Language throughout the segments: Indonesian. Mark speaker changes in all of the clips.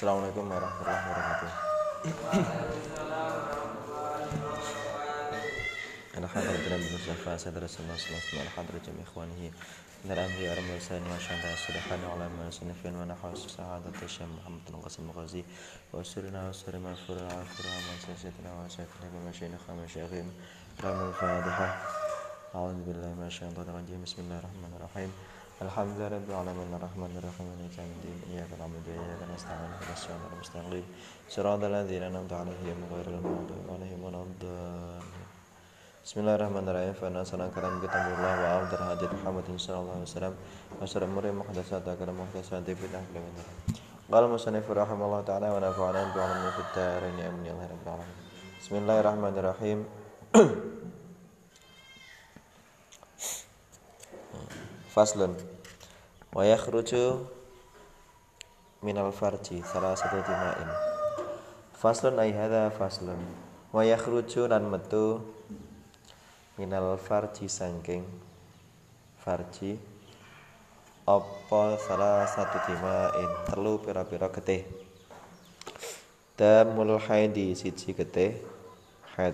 Speaker 1: Assalamualaikum warahmatullahi wabarakatuh. Alhamdulillah bimustafa sadar Rasulullah sallallahu alaihi wasallam jami ikhwanihi min al-anbiya wal mursalin wa syahada subhanahu wa ta'ala sunafin wa nahwas sa'adat syam Muhammad qasim ghazi wa surina wa surima furul afra man sayyidina wa sayyidina wa masyayina khama syaghim ramul fatihah. A'udzu billahi minasyaitonir rajim. Bismillahirrahmanirrahim. Alhamdulillahirabbil alamin arrahmanir rahim maliki yaumiddin iyyaka na'budu wa iyyaka nasta'in ihdinas siratal mustaqim siratal ladzina an'amta 'alaihim ghairil maghdubi 'alaihim waladdallin. Bismillahirrahmanirrahim. Fa nasana kalam kitabullah wa afdal hadi Muhammadin sallallahu alaihi wasallam wa sallam muri muhdatsat kalam muhdatsat bid'ah kalam. Qala musannif rahimallahu ta'ala wa nafa'ana bi 'ilmin fid darin amin ya rabbal alamin. Bismillahirrahmanirrahim. Faslun wa yakhruju minal farji salah satu dima'in. Faslun ay hadza faslun wa yakhruju lan metu minal farji sangking farji apa salah satu dima'in telu pira-pira getih. Damul haidi siji getih haid.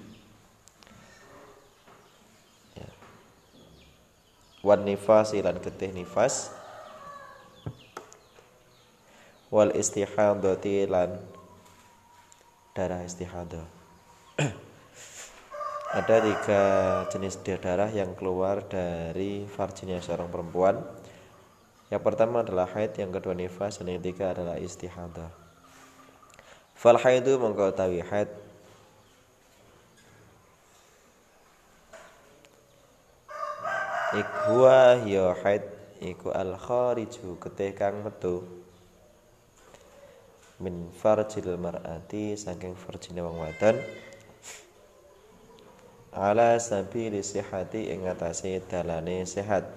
Speaker 1: Wan nifas lan getih nifas wal istihadati lan darah istihadah. Ada 3 jenis darah yang keluar dari farjinya seorang perempuan. Yang pertama adalah haid, yang kedua nifas, dan yang ketiga adalah istihadah. Fal haidu mongko utawi haid Ikhuwa ya haid iku al khariju getih kang metu min farjil mar'ati saking farjine wong wadon ala sabili sihati ing atase dalane sehat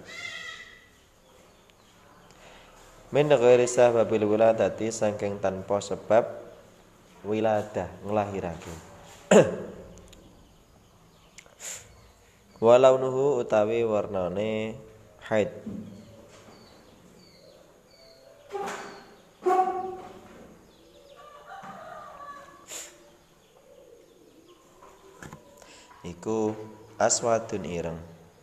Speaker 1: min ghairi sababil wiladati saking tanpa sebab wiladah nglahirake. Walau nuhu utawi warnane haid iku aswadun ireng.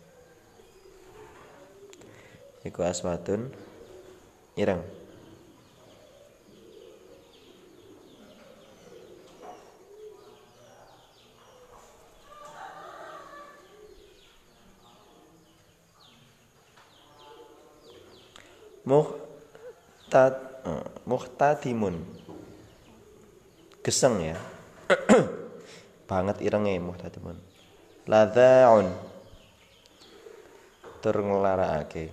Speaker 1: Iku aswadun ireng. Muhtadimun geseng ya. Banget irenge muhtadimun. Ladzaun tur nglarakake.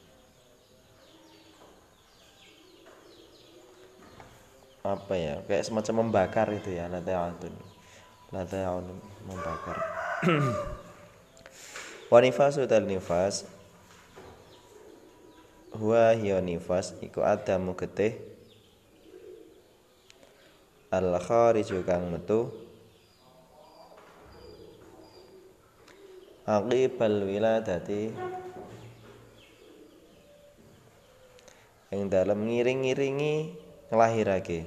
Speaker 1: Apa ya? Kayak semacam membakar itu ya, ladzaun membakar. Wa nifasu tal nifas huwa hiya nifas iku adamu getih al khariju kang metu aqibal wiladati ing dalem ngiring-ngiringi nglahirake.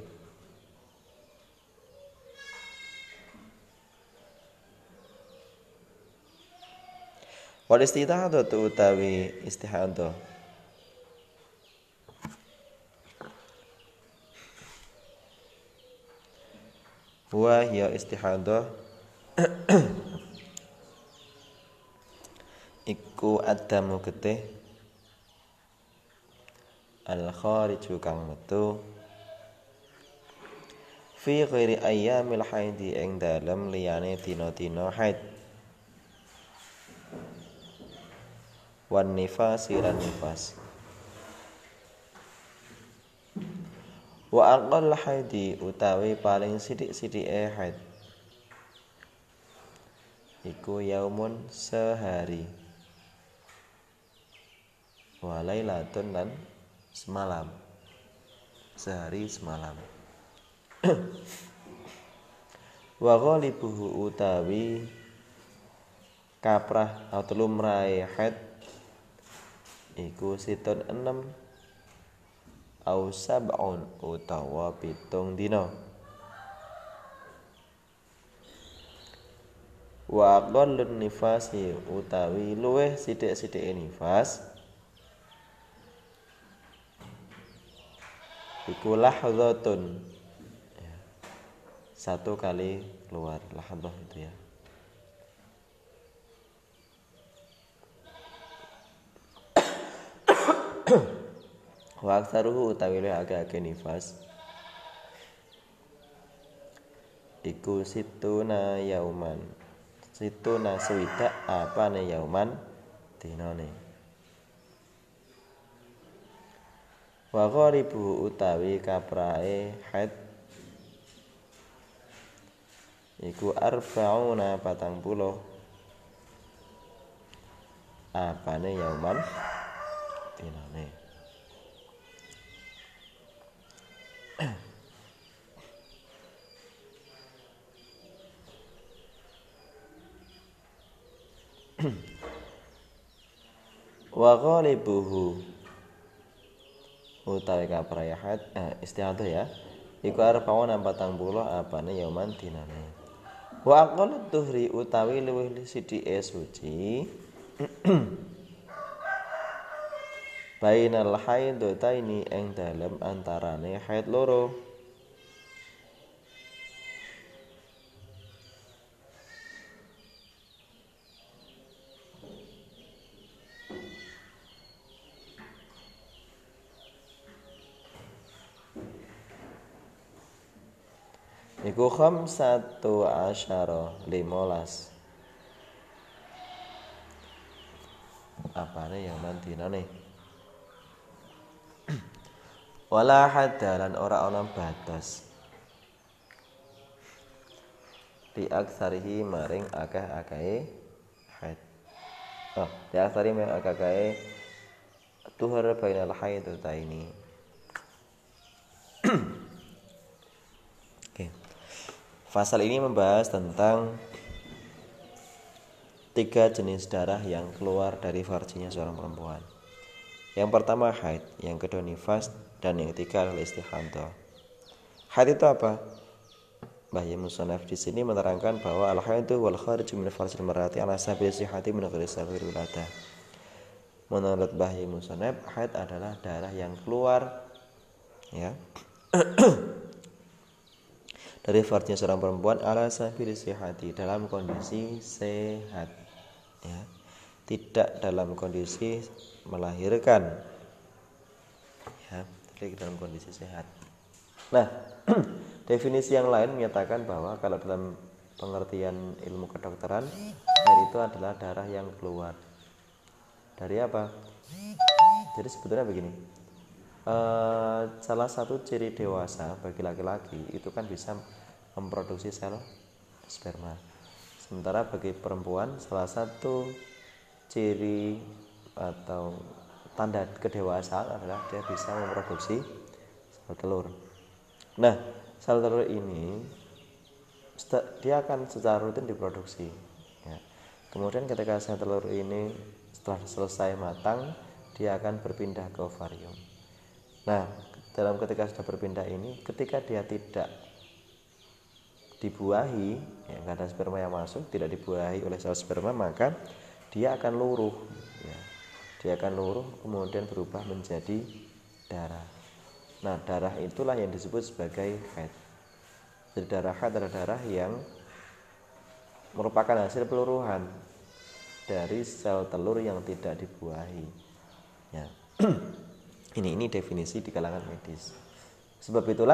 Speaker 1: Wal istihadah utawi istihadah huwa hiya istihadah iku adamu getih al khariju kang metu fi ghairi ayyamil haidi ing dalem liyane dina-dina haid. Wan nifas lan nifas. Wa aqall haidi utawi paling sithik-sithike haid iku yaumun sehari wa lailatun lan semalam. Sehari semalam. Wa ghalibuhu utawi kaprah atau lumrahe haid iku situn 6 au sab'un utawa 7 dina. Wa aqallun nifasi utawi luweh sithik-sithike nifas iku lahdzatun, ya, 1 kali keluar lahdzah itu ya. Wa aktsaruhu utawi luweh akeh nifas iku situna yauman, situna swidak apane yauman dinane. Wa gharibu utawi kaprae haid iku arba'una 40 apane yauman dinane. Wa ghalibuhu utawi kaprae haid istihadah ya iku arba'una 40 apane yauman dinane. Wa aqallu tuhri utawi luwih sithike suci bainal haidataini ing dalem antarane haid loro. Iku 15 15 apane yauman dinane. Wala hadalan ora ana batas di aksarihi maring akeh-akehe haid. Di aksarihi maring akeh-akehe tuhur bainal haidataini. Oke. Pasal ini membahas tentang 3 jenis darah yang keluar dari farjinya seorang perempuan. Yang pertama haid, yang kedua nifas, dan yang ketiga adalah istihadah. Haid itu apa? Bahya Musannaf di sini menerangkan bahwa al-haidu wal kharij min farjil mar'ati ala sabil sihhati min ghairi saghir wiladah. Menurut Bahya Musannaf, haid adalah darah yang keluar ya dari farjnya seorang perempuan ala sabil sihhati dalam kondisi sehat ya. Tidak dalam kondisi melahirkan ya, tapi dalam kondisi sehat. Nah, definisi yang lain menyatakan bahwa kalau dalam pengertian ilmu kedokteran, haid itu adalah darah yang keluar dari apa? Jadi sebetulnya begini, salah satu ciri dewasa bagi laki-laki itu kan bisa memproduksi sel sperma. Sementara bagi perempuan salah satu ciri atau tanda kedewasaan adalah dia bisa memproduksi sel telur. Nah, sel telur ini dia akan secara rutin diproduksi ya. Kemudian ketika sel telur ini setelah selesai matang, dia akan berpindah ke ovarium. Nah, dalam ketika sudah berpindah ini, ketika dia tidak dibuahi, ya, nggak ada sperma yang masuk, tidak dibuahi oleh sel sperma, maka dia akan luruh ya. Dia akan luruh kemudian berubah menjadi darah. Nah, darah itulah yang disebut sebagai haid. Jadi darah haid adalah darah yang merupakan hasil peluruhan dari sel telur yang tidak dibuahi ya. Ini definisi di kalangan medis. Sebab itulah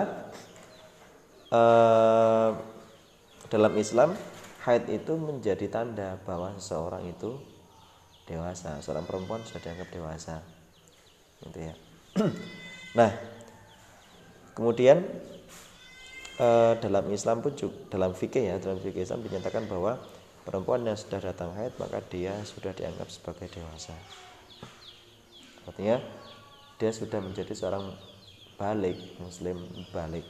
Speaker 1: dalam Islam haid itu menjadi tanda bahwa seseorang itu dewasa, seorang perempuan sudah dianggap dewasa gitu ya. Nah, kemudian dalam Islam pun juga, dalam fikih ya, dalam fikih Islam dinyatakan bahwa perempuan yang sudah datang haid maka dia sudah dianggap sebagai dewasa. Artinya dia sudah menjadi seorang balik, muslim balik.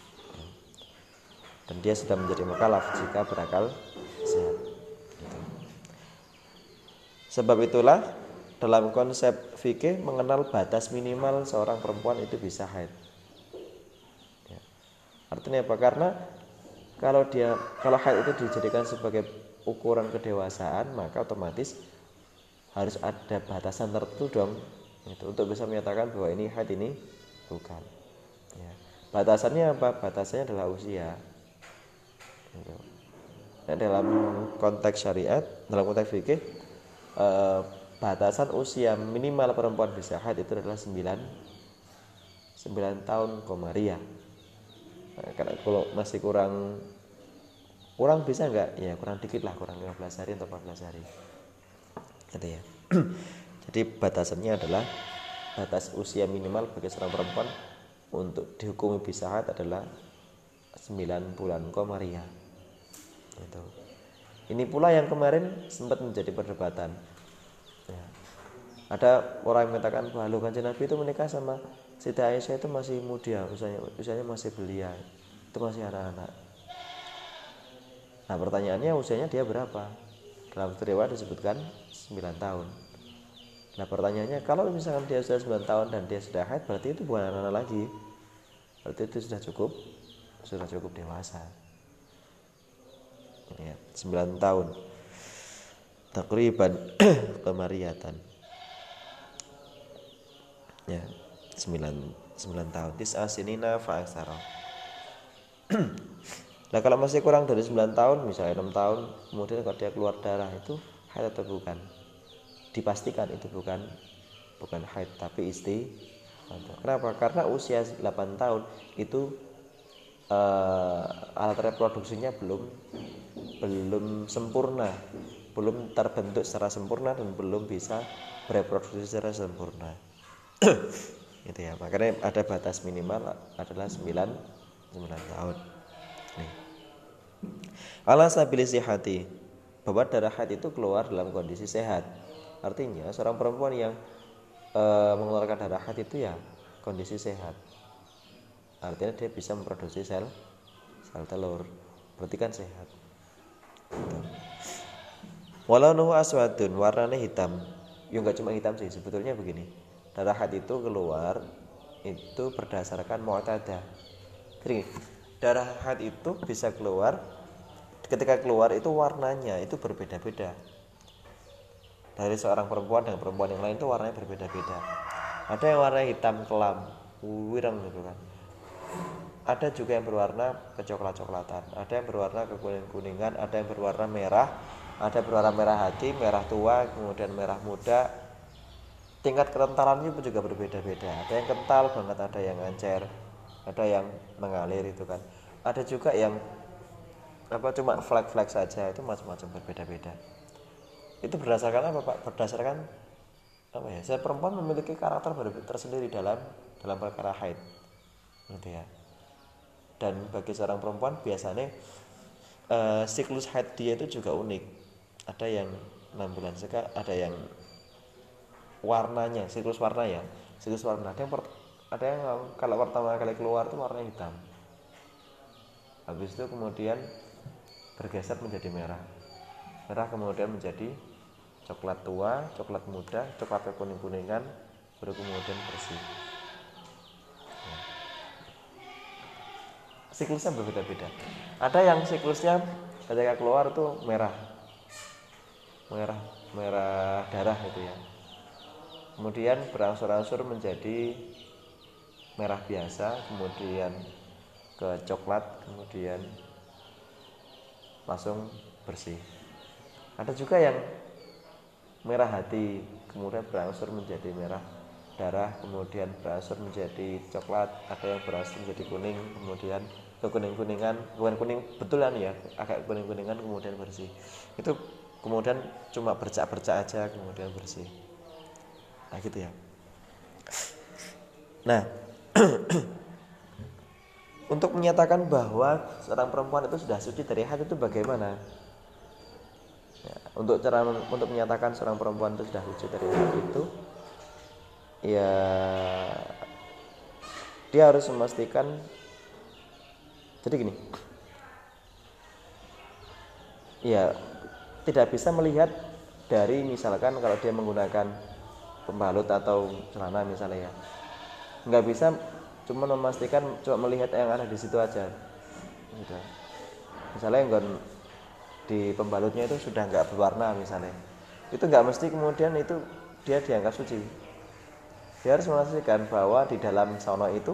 Speaker 1: Dan dia sudah menjadi mukallaf jika berakal sehat. Sebab itulah dalam konsep fikih mengenal batas minimal seorang perempuan itu bisa haid. Ya. Artinya apa? Karena kalau haid itu dijadikan sebagai ukuran kedewasaan, maka otomatis harus ada batasan tertentu dong. Itu untuk bisa menyatakan bahwa ini haid, ini bukan. Ya. Batasannya apa? Batasannya adalah usia. Gitu. Nah, dalam konteks syariat, dalam konteks fikih, batasan usia minimal perempuan bisa haid itu adalah 9 tahun komariah. Nah, karena kalau masih kurang bisa enggak? Ya kurang dikit lah, kurang 15 hari atau 14 hari. Gitu ya. Jadi batasannya adalah batas usia minimal bagi seorang perempuan untuk dihukumi bisa haid adalah 9 bulan komariah. Gitu. Ini pula yang kemarin sempat menjadi perdebatan. Ya. Ada orang yang mengatakan bahwa Kanjeng Nabi itu menikah sama Siti Aisyah itu masih muda, usianya masih belia, itu masih anak-anak. Nah pertanyaannya usianya dia berapa? Dalam riwayat disebutkan 9 tahun. Nah pertanyaannya, kalau misalkan dia sudah 9 tahun dan dia sudah haid, berarti itu bukan anak-anak lagi. Berarti itu sudah cukup dewasa. Ya, 9 tahun takriban kemariatan. Ya, 9 tahun. Tis'asinina fa'aksara. Nah, kalau masih kurang dari 9 tahun, misalnya 6 tahun, kemudian kalau dia keluar darah, itu haid atau bukan? Dipastikan itu bukan haid, tapi Kenapa? Karena usia 8 tahun itu alat reproduksinya belum sempurna, belum terbentuk secara sempurna dan belum bisa bereproduksi secara sempurna. Gitu ya. Makanya ada batas minimal adalah 9 tahun. Nih. Ala sabili sihati, bahwa darah haid itu keluar dalam kondisi sehat. Artinya seorang perempuan yang mengeluarkan darah haid itu ya kondisi sehat. Artinya dia bisa memproduksi sel telur. Berarti kan sehat. Walau nuhu aswadun, warnanya hitam. Ya enggak cuma hitam sih, sebetulnya begini. Darah haid itu keluar itu berdasarkan mu'tadah. Jadi darah haid itu bisa keluar, ketika keluar itu warnanya itu berbeda-beda. Dari seorang perempuan dengan perempuan yang lain itu warnanya berbeda-beda. Ada yang warna hitam kelam, wireng gitu kan. Ada juga yang berwarna kecoklat-coklatan, ada yang berwarna kekuning-kuningan, ada yang berwarna merah, ada berwarna merah hati, merah tua, kemudian merah muda. Tingkat kerentalannya pun juga berbeda-beda. Ada yang kental banget, ada yang encer, ada yang mengalir itu kan. Ada juga yang cuma flek-flek saja, itu macam-macam berbeda-beda. Itu berdasarkan apa Pak? Berdasarkan saya perempuan memiliki karakter tersendiri dalam perkara haid. Gitu ya. Dan bagi seorang perempuan biasanya siklus haid dia itu juga unik. Ada yang 6 bulan sekali, ada yang warnanya, siklus warna. Ada yang kalau pertama kali keluar itu warnanya hitam. Habis itu kemudian bergeser menjadi merah. Merah kemudian menjadi coklat tua, coklat muda, coklat kuning-kuningan, baru kemudian bersih. Siklusnya berbeda-beda. Ada yang siklusnya ketika keluar itu merah darah itu ya. Kemudian berangsur-angsur menjadi merah biasa, kemudian ke coklat, kemudian langsung bersih. Ada juga yang merah hati, kemudian berangsur menjadi merah darah, kemudian berangsur menjadi coklat, ada yang berangsur menjadi kuning, kemudian kekuning-kuningan, bukan kuning betulan ya, agak kuning-kuningan kemudian bersih. Itu kemudian cuma bercak-bercak aja kemudian bersih. Nah gitu ya. Nah untuk menyatakan bahwa seorang perempuan itu sudah suci dari haid itu bagaimana? Ya, untuk menyatakan seorang perempuan itu sudah suci dari haid itu, ya dia harus memastikan. Jadi gini, ya tidak bisa melihat dari misalkan kalau dia menggunakan pembalut atau celana misalnya ya. Nggak bisa cuma memastikan, cuma melihat yang ada di situ aja. Gitu. Misalnya yang di pembalutnya itu sudah nggak berwarna misalnya, itu nggak mesti kemudian itu dia dianggap suci. Dia harus memastikan bahwa di dalam sono itu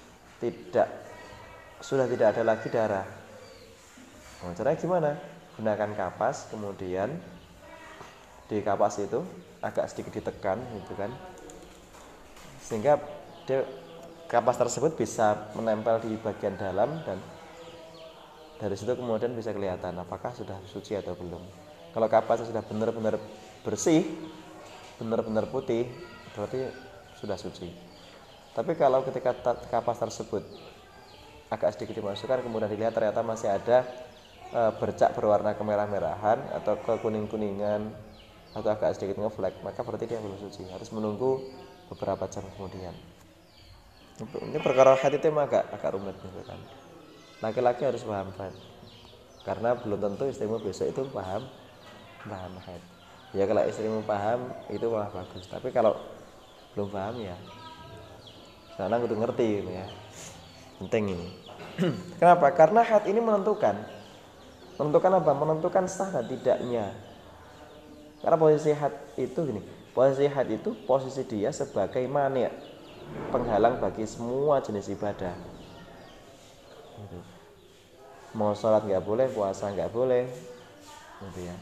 Speaker 1: sudah tidak ada lagi darah. Nah, caranya gimana? Gunakan kapas, kemudian di kapas itu agak sedikit ditekan gitu kan, sehingga kapas tersebut bisa menempel di bagian dalam, dan dari situ kemudian bisa kelihatan apakah sudah suci atau belum. Kalau kapasnya sudah benar-benar bersih, benar-benar putih, berarti sudah suci. Tapi kalau ketika kapas tersebut agak sedikit dimasukkan, kemudian dilihat ternyata masih ada bercak berwarna kemerah-merahan atau kekuning-kuningan atau agak sedikit ngeflek, maka berarti dia belum suci. Harus menunggu beberapa jam kemudian. Ini perkara haid itu emang agak rumit gitu kan. Laki-laki harus paham haid, karena belum tentu istrimu besok itu paham haid. Ya kalau istrimu paham itu malah bagus, tapi kalau belum paham ya sekarang kudu ngerti gitu ya. Penting ini. Kenapa? Karena haid ini menentukan apa? Menentukan sah dan tidaknya. Karena posisi haid itu gini, posisi haid itu posisi dia sebagai mani', penghalang bagi semua jenis ibadah. Gitu. Mau sholat nggak boleh, puasa nggak boleh, gitu ya.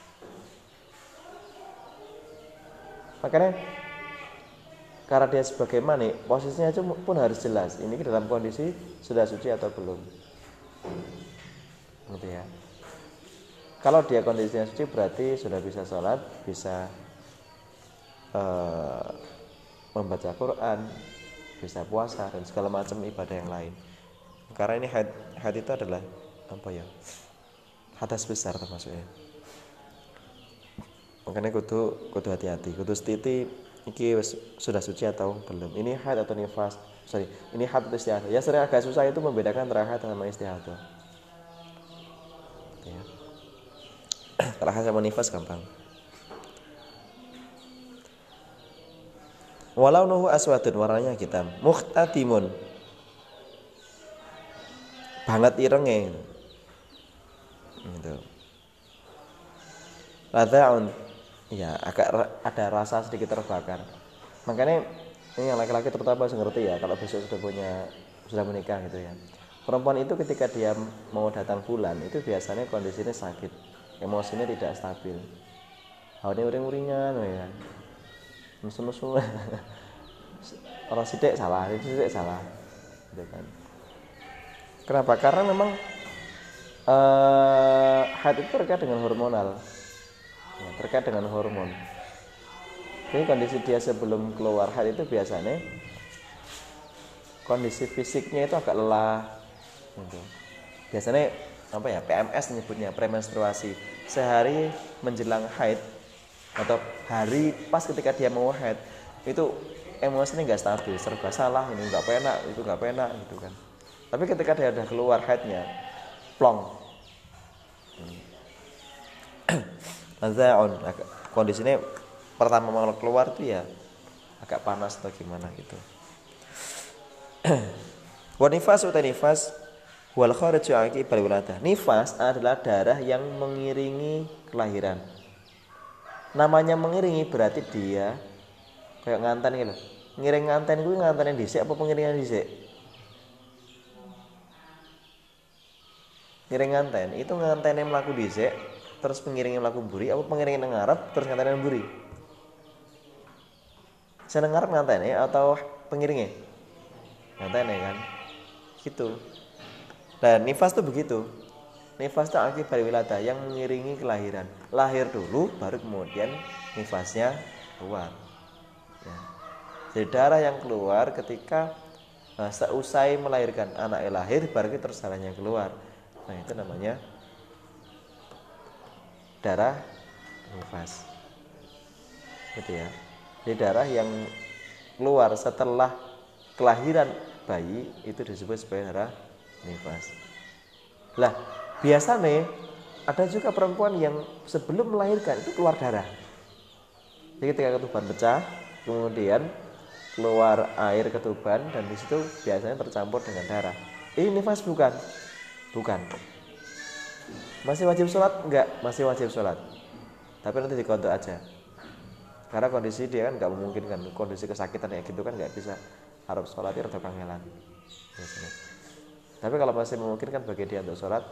Speaker 1: Makanya karena dia sebagai mani, posisinya pun harus jelas. Ini dalam kondisi sudah suci atau belum, gitu ya. Kalau dia kondisinya suci berarti sudah bisa sholat, bisa membaca Quran, bisa puasa dan segala macam ibadah yang lain. Karena ini haid itu adalah apa ya? Hadas besar termasuknya. Makanya kudu hati-hati, kudu setiti iki sudah suci atau belum. Ini haid atau nifas? Ini haid atau istihadah. Ya sering agak susah itu membedakan antara haid sama istihadah. Ya. Kalau haid sama nifas gampang. Walau nuhu aswadun, warnanya hitam, muhtadimun, banget irenge gitu. Lada'un, ya agak ada rasa sedikit terbakar. Makanya ini yang laki-laki terutama harus ngerti ya, kalau besok sudah menikah gitu ya. Perempuan itu ketika dia mau datang bulan itu biasanya kondisinya sakit, emosinya tidak stabil, hawanya uring-uringan ya, musuh-musuh. Orang sidik salah, gitu kan. Kenapa? Karena memang haid itu terkait dengan hormonal, ya, terkait dengan hormon. Jadi kondisi dia sebelum keluar haid itu biasanya kondisi fisiknya itu agak lelah, gitu. Biasanya apa ya, PMS menyebutnya, premenstruasi. Sehari menjelang haid atau hari pas ketika dia mau haid itu emosinya nggak stabil, serba salah, ini nggak penak, itu nggak penak gitu kan. Tapi ketika dia udah keluar haidnya, plong, nazaun, kondisinya pertama mau keluar tuh ya agak panas atau gimana gitu. Wa nifas uta nifas wal khariju aqibal wiladah. Nifas adalah darah yang mengiringi kelahiran. Namanya mengiringi berarti dia kayak nganten gitu. Ngiring nganten kuwi ngantene dhisik apa pengiringan dhisik? Ngiring nganten itu ngantene mlaku dhisik terus pengiringnya mlaku mburi apa pengiringnya nang ngarep terus ngantene mburi? Seneng ngarep ngantene atau pengiringnya? Ngantene kan. Gitu. Dan nifas tuh begitu. Nifas itu akibat wiladah yang mengiringi kelahiran. Lahir dulu baru kemudian nifasnya keluar. Ya. Jadi darah yang keluar ketika seusai melahirkan, anak lahir baru terus darahnya keluar. Nah itu namanya darah nifas. Gitu ya. Jadi darah yang keluar setelah kelahiran bayi itu disebut sebagai darah nifas. Lah biasanya ada juga perempuan yang sebelum melahirkan itu keluar darah. Jadi ketika ketuban pecah kemudian keluar air ketuban dan di situ biasanya tercampur dengan darah. Ini nifas bukan? Bukan. Masih wajib sholat? Enggak, masih wajib sholat. Tapi nanti dikontrol aja. Karena kondisi dia kan nggak memungkinkan, kondisi kesakitan kayak gitu kan nggak bisa harus sholat atau kangelan. Biasanya. Tapi kalau masih memungkinkan bagi dia untuk sholat.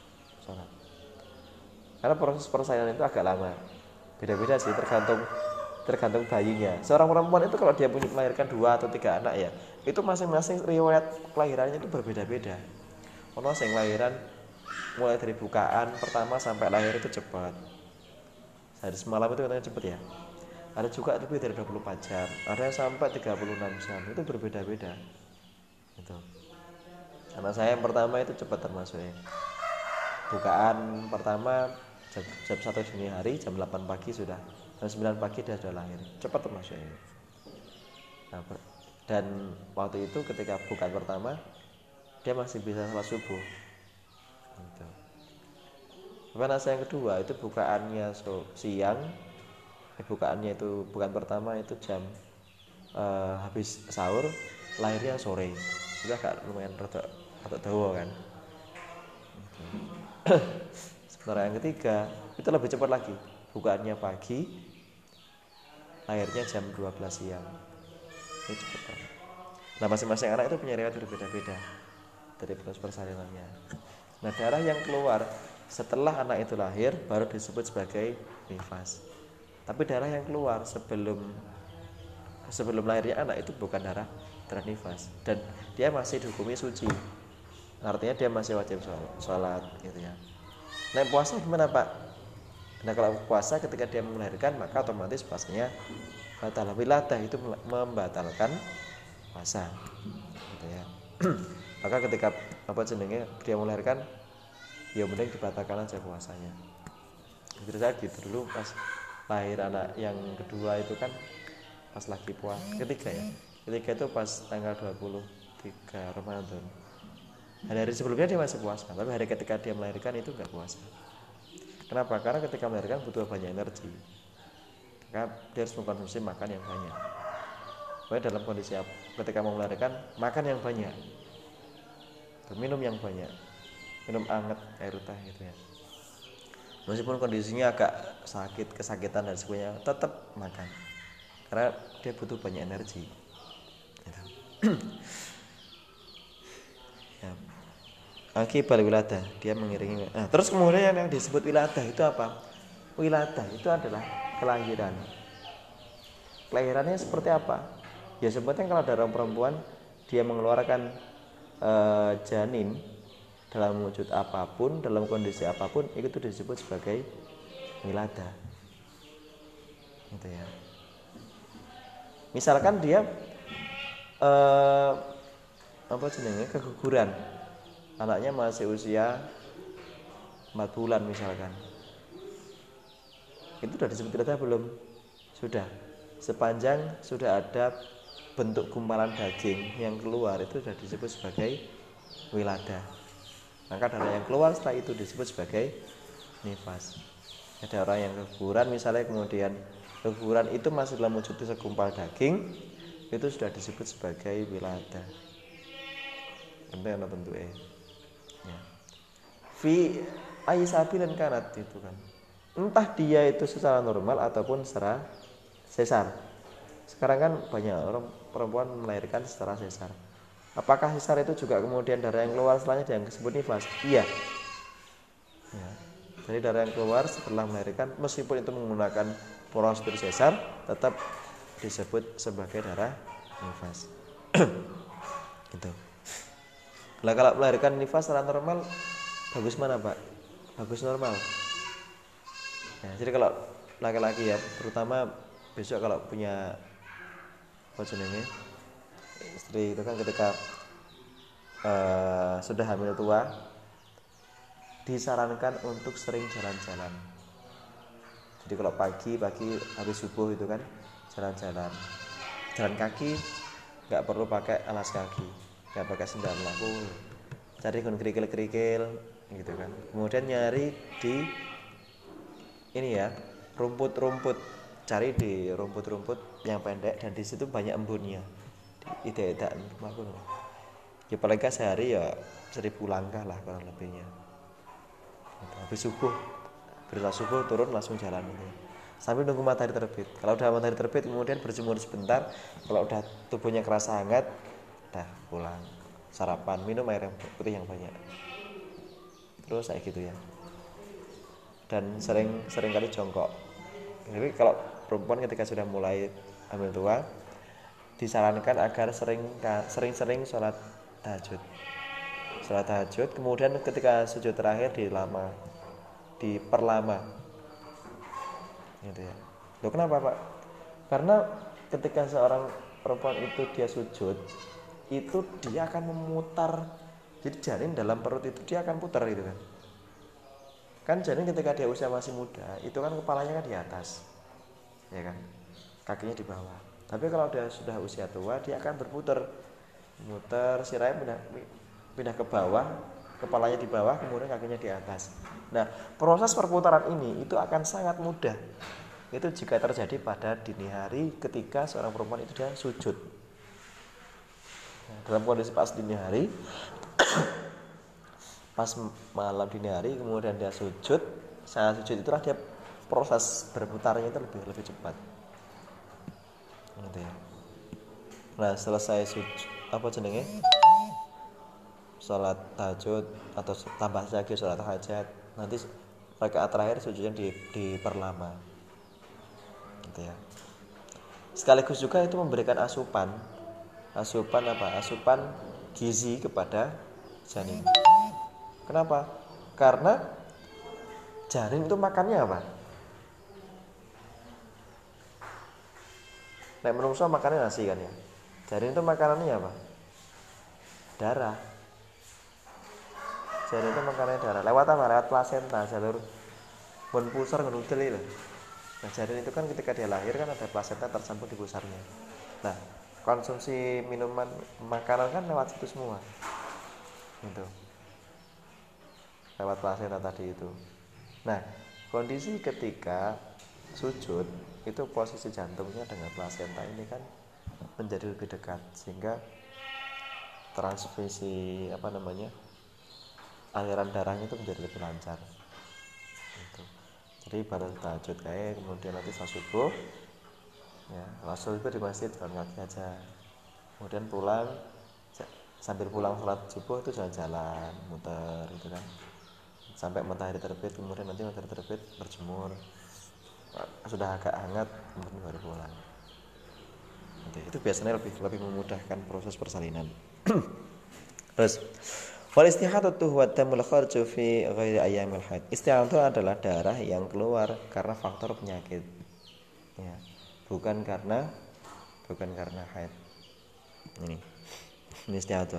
Speaker 1: Karena proses persalinan itu agak lama. Beda-beda sih, tergantung bayinya. Seorang perempuan itu kalau dia punya melahirkan 2 atau 3 anak ya, itu masing-masing riwayat kelahirannya itu berbeda-beda. Ono sing lahiran mulai dari bukaan pertama sampai lahir itu cepat. Sehari semalam itu katanya cepat ya. Ada juga lebih dari 24 jam, ada yang sampai 36 jam, itu berbeda-beda. Gitu. Anak saya yang pertama itu cepat termasuknya. Bukaan pertama jam 1 dini hari, jam 8 pagi sudah, jam 9 pagi dia sudah lahir, cepat termasuknya. Nah, dan waktu itu ketika bukaan pertama dia masih bisa salat subuh. Gitu. Anak saya yang kedua itu bukaannya siang, bukaannya itu bukan pertama itu jam habis sahur, lahirnya sore, sudah agak lumayan rada dawa kan. Sementara yang ketiga itu lebih cepat lagi, bukaannya pagi, lahirnya jam 12 siang, itu cepat banget. Nah masing-masing anak itu punya riwayat berbeda-beda dari proses persalinannya. Nah darah yang keluar setelah anak itu lahir baru disebut sebagai nifas. Tapi darah yang keluar sebelum lahirnya anak itu bukan darah nifas, dan dia masih dihukumi suci. Artinya dia masih wajib sholat gitu ya. Nah puasa gimana Pak? Nah kalau puasa ketika dia melahirkan maka otomatis puasanya batal. Wiladah itu membatalkan puasa gitu ya. Maka ketika dia melahirkan, ya mending dibatalkan aja puasanya. Jadi saya gitu dulu pas lahir anak yang kedua itu kan pas lagi puasa ketiga itu pas tanggal 23 Ramadan. Hari sebelumnya dia masih puasa, tapi hari ketika dia melahirkan itu enggak puasa. Kenapa? Karena ketika melahirkan butuh banyak energi, maka dia harus mengkonsumsi makan yang banyak. Pokoknya dalam kondisi ketika mau melahirkan, makan yang banyak, minum yang banyak, minum hangat, air utah gitu ya. Meskipun kondisinya agak sakit, kesakitan dan sebagainya, tetap makan, karena dia butuh banyak energi. Gitu. Ya. Akibat wiladah, dia mengiringi. Nah, terus kemudian yang disebut wiladah itu apa? Wiladah itu adalah kelahiran. Kelahirannya seperti apa? Ya sebetulnya kalau darah perempuan dia mengeluarkan janin dalam wujud apapun, dalam kondisi apapun, itu disebut sebagai wiladah. Gitu ya. Misalkan dia keguguran, anaknya masih usia 4 bulan misalkan, itu sudah disebut wiladah belum? Sudah. Sepanjang sudah ada bentuk gumpalan daging yang keluar, itu sudah disebut sebagai wiladah. Maka darah yang keluar setelah itu disebut sebagai nifas. Ada orang yang keguguran misalnya, kemudian keguguran itu masih dalam wujud segumpal daging, itu sudah disebut sebagai wiladah. Penting ada bentuknya. Ya. Fi aisabilan kanat itu kan. Entah dia itu secara normal ataupun secara sesar. Sekarang kan banyak orang perempuan melahirkan secara sesar. Apakah sesar itu juga kemudian darah yang keluar setelahnya yang disebut nifas? Iya. Ya. Jadi darah yang keluar setelah melahirkan, meskipun itu menggunakan prosedur sesar, tetap disebut sebagai darah nifas. Gitu. Nah kalau melahirkan nifas secara normal, bagus mana Pak? Bagus normal. Nah, jadi kalau laki-laki ya, terutama besok kalau punya istri itu kan ketika sudah hamil tua, disarankan untuk sering jalan-jalan. Jadi kalau pagi habis subuh itu kan jalan kaki, nggak perlu pakai alas kaki, nggak pakai sendal laku, cari kerikil-kerikil gitu kan. Kemudian nyari di rumput-rumput cari di rumput-rumput yang pendek dan di situ banyak embunnya. Ide-idaan rumahku. Ya paling nggak sehari ya 1000 langkah lah kurang lebihnya. Habis subuh, berita subuh turun langsung jalan itu. Sambil nunggu matahari terbit. Kalau udah matahari terbit kemudian berjemur sebentar. Kalau udah tubuhnya kerasa hangat, udah pulang. Sarapan, minum air putih yang banyak. Terus kayak gitu ya. Dan sering kali jongkok. Jadi kalau perempuan ketika sudah mulai hamil tua, disarankan agar sering-sering sholat tahajud. Sholat tahajud, kemudian ketika sujud terakhir diperlama. Gitu ya. Loh kenapa Pak? Karena ketika seorang perempuan itu dia sujud, itu dia akan memutar. Jadi janin dalam perut itu dia akan putar gitu kan. Kan janin ketika dia usia masih muda, itu kan kepalanya kan di atas. Ya kan? Kakinya di bawah. Tapi kalau dia sudah usia tua, dia akan berputar. Muter, sirahnya pindah ke bawah, kepalanya di bawah, kemudian kakinya di atas. Nah, proses perputaran ini itu akan sangat mudah. Itu jika terjadi pada dini hari ketika seorang perempuan itu dia sujud. Nah, dalam kondisi pas dini hari, pas malam dini hari, kemudian dia sujud. Saat sujud itulah dia proses berputarnya itu lebih cepat. Gitu ya. Nah, selesai sujud apa jenenge? Salat tahajud atau tambah lagi salat hajat. Nanti rakaat terakhir sujudnya diperlama. Gitu ya. Sekaligus juga itu memberikan asupan apa? Asupan gizi kepada janin. Kenapa? Karena janin itu makannya apa? Nek menungso makannya nasi kan ya. Janin itu makanannya apa? Darah. Janin itu makanannya darah. Lewat apa? Lewat plasenta, jalur bon pusar ngenudel itu. Nah, janin itu kan ketika dia lahir kan ada plasenta tersambung di pusarnya. Nah, konsumsi minuman makanan kan lewat situ semua. Gitu. Lewat plasenta tadi itu. Nah, kondisi ketika sujud itu posisi jantungnya dengan plasenta ini kan menjadi lebih dekat sehingga transmisi aliran darahnya itu menjadi lebih lancar. Gitu. Jadi pada tahajud kayak kemudian nanti saat subuh, ya langsung itu di masjid jalan kaki aja. Kemudian pulang sambil pulang sholat subuh itu jalan-jalan muter gitu kan sampai matahari terbit, kemudian nanti matahari terbit berjemur sudah agak hangat kemudian baru pulang. Itu biasanya lebih memudahkan proses persalinan. Terus wal istihadatu huwa damul kharju fi ghairi ayyamil haid. Istihadah itu adalah darah yang keluar karena faktor penyakit. Ya, bukan karena haid. Ini istihadah.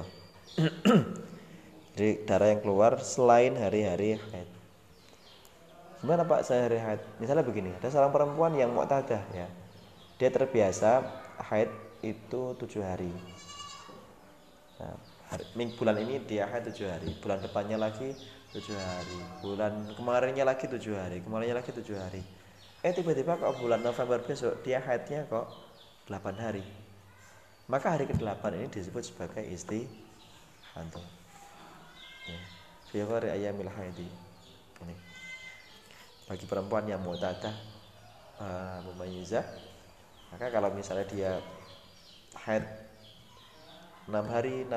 Speaker 1: Jadi darah yang keluar selain hari-hari haid. Gimana Pak sehari haid? Misalnya begini, ada seorang perempuan yang mu'tadah ya. Dia terbiasa haid itu 7 hari. Nah, bulan ini dia haid 7 hari, bulan depannya lagi 7 hari, bulan kemarinnya lagi 7 hari, kemarinnya lagi 7 hari. Tiba-tiba kok bulan November besok dia haidnya kok 8 hari. Maka hari ke-8 ini disebut sebagai istihadah. Ya. Fi ghairi ayyamil haidi. Ini. Bagi perempuan yang mu'tadah mumayyizah, maka kalau misalnya dia haid 6 hari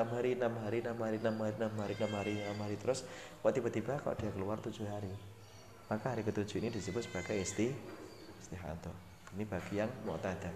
Speaker 1: terus kok tiba-tiba kok dia keluar 7 hari, maka hari ke-7 ini disebut sebagai istihadah. Ini bagi yang mu'tadah.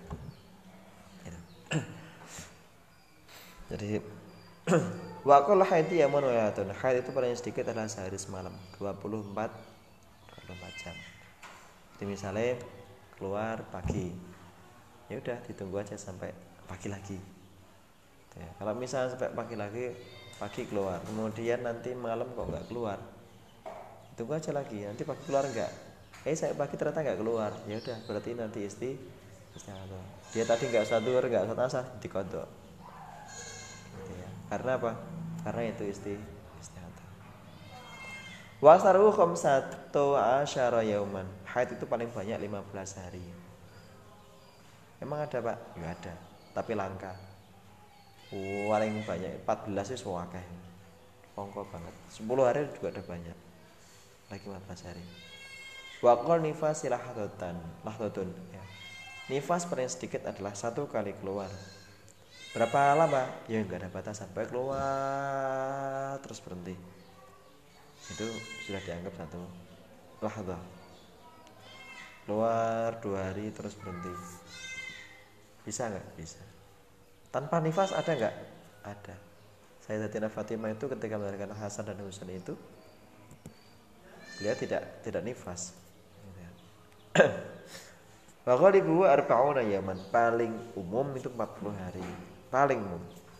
Speaker 1: Jadi waqul haidi yamun wa yatun. Haid itu paling sedikit adalah sehari semalam, 24 jam. Jadi misalnya keluar pagi, ya udah ditunggu aja sampai pagi lagi. Ya, kalau misalnya sampai pagi keluar, kemudian nanti malam kok nggak keluar, tunggu aja lagi, nanti pagi keluar nggak? Saya pagi ternyata nggak keluar, ya udah berarti nanti istihadah. Dia tadi nggak sholat zuhur, nggak sholat asar, dikodok. Gitu ya. Karena apa? Karena itu istihadah. Wasaru khamsatu asyara yauman. Haid itu paling banyak 15 hari. Emang ada Pak? Nggak ada, tapi langka. Paling banyak 14 itu wakeh. Ongko banget. 10 hari juga ada banyak. Lagi 14 hari. Waqal nifas lahdotun ya. Nifas paling sedikit adalah 1 kali keluar. Berapa lama? Ya nggak ada batasan. Sampai keluar terus berhenti. Itu sudah dianggap 1 lahdah. Keluar 2 hari terus berhenti. Bisa nggak? Bisa. Tanpa nifas ada nggak? Ada. Sayyidatina Fatimah itu ketika melahirkan Hasan dan Husain itu beliau tidak nifas. Wa ghalibu arba'una yaman, paling umum itu 40 hari. Paling umum.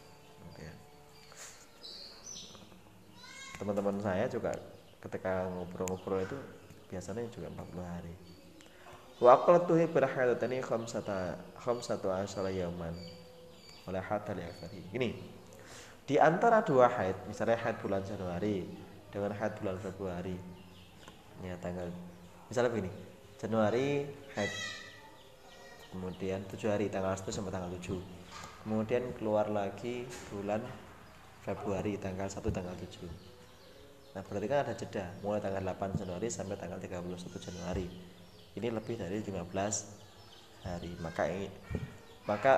Speaker 1: Teman-teman saya juga ketika ngobrol-ngobrol itu biasanya juga 40 hari. Wa aqlatuhi birahadatani khamsatu asyara yaman. Wala hatta li aktsari. Ini di antara 2 haid, misalnya haid bulan Januari dengan haid bulan Februari, ya tanggal, misalnya begini, Januari haid, kemudian 7 hari, tanggal 1 sampai tanggal 7, kemudian keluar lagi bulan Februari, tanggal 1 tanggal 7. Nah berarti kan ada jeda, mulai tanggal 8 Januari sampai tanggal 31 Januari. Ini lebih dari 15 hari. Maka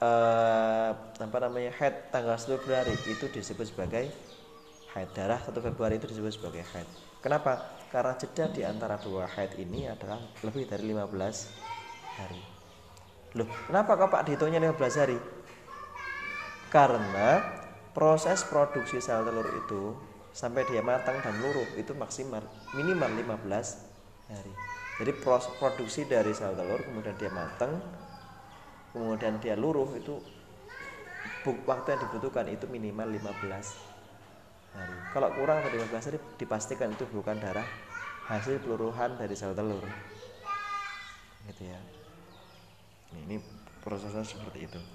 Speaker 1: haid tanggal 1 Februari itu disebut sebagai haid. Darah 1 Februari itu disebut sebagai haid. Kenapa? Karena jeda di antara 2 haid ini adalah lebih dari 15 hari. Loh, kenapa kok Pak dihitungnya 15 hari? Karena proses produksi sel telur itu sampai dia matang dan luruh itu minimal 15 hari. Jadi produksi dari sel telur kemudian dia matang, kemudian dia luruh itu waktu yang dibutuhkan itu minimal 15 hari. Kalau kurang dari 15 hari dipastikan itu bukan darah hasil peluruhan dari sel telur. Gitu ya. Ini prosesnya seperti itu.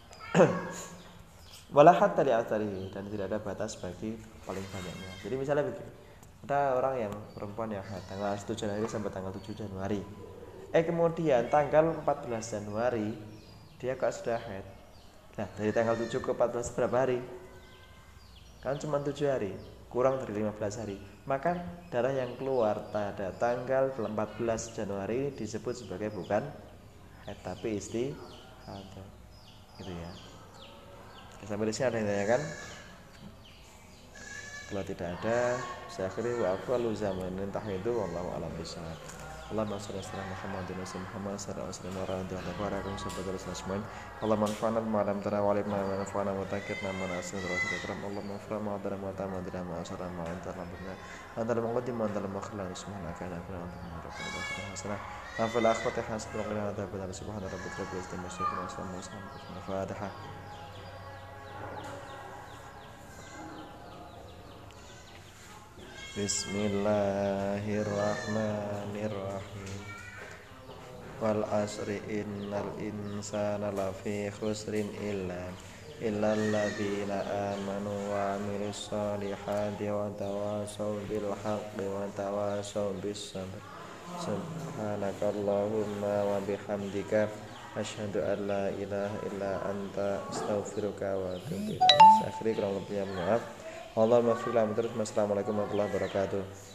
Speaker 1: Wala hatta li aktsari, dan tidak ada batas bagi paling banyaknya. Jadi misalnya begini, ada orang yang perempuan yang haid tanggal 1 Januari sampai tanggal 7 Januari. Kemudian tanggal 14 Januari dia kok sudah haid. Nah, dari tanggal 7 ke 14 berapa hari? Kan cuma 7 hari, kurang dari 15 hari. Maka darah yang keluar pada tanggal 14 Januari disebut sebagai bukan haid tapi istihadah. Gitu ya. Sampai di sini ada yang tanyakan? Kalau tidak ada, saya akhiri wa aqwalu zamanin tahidu wallahu a'lam bishawab. Allahumma shalli ala Muhammadin wa sallim Muhammad sallallahu alaihi wasallam wa radhiyallahu barakum sabda rasulullahi. Allahumma anfa'na bima 'allamtana wa 'allimna ma yanfa'una wa takkirna ma nasiru wa takram. Allahumma anfa'na ma 'allamtana wa ta'amadna ma asarna ma anta rabbuna. Anta al-muqaddim wa anta al-muakhir subhanaka la ilaha illa anta rabbana hasanah. Wa fil akhirati hasanah wa qina adzabannar. Subhana rabbika rabbil izzati amma yasifun wa salamun 'alal mursalin. Al-Fatihah. Bismillahirrahmanirrahim. Wal asri innal insana lafi khusrin illa alladzina amanu wa amilus solihati wa tawasaw bil haqqi wa tawasaw bis sabr. Subhanakallahumma wa bihamdika asyhadu an la ilaha illa anta astaghfiruka wa atubu ilaik. Akhiri kurang lebihnya maaf. Allahumma firlam terus. Assalamualaikum warahmatullahi wabarakatuh.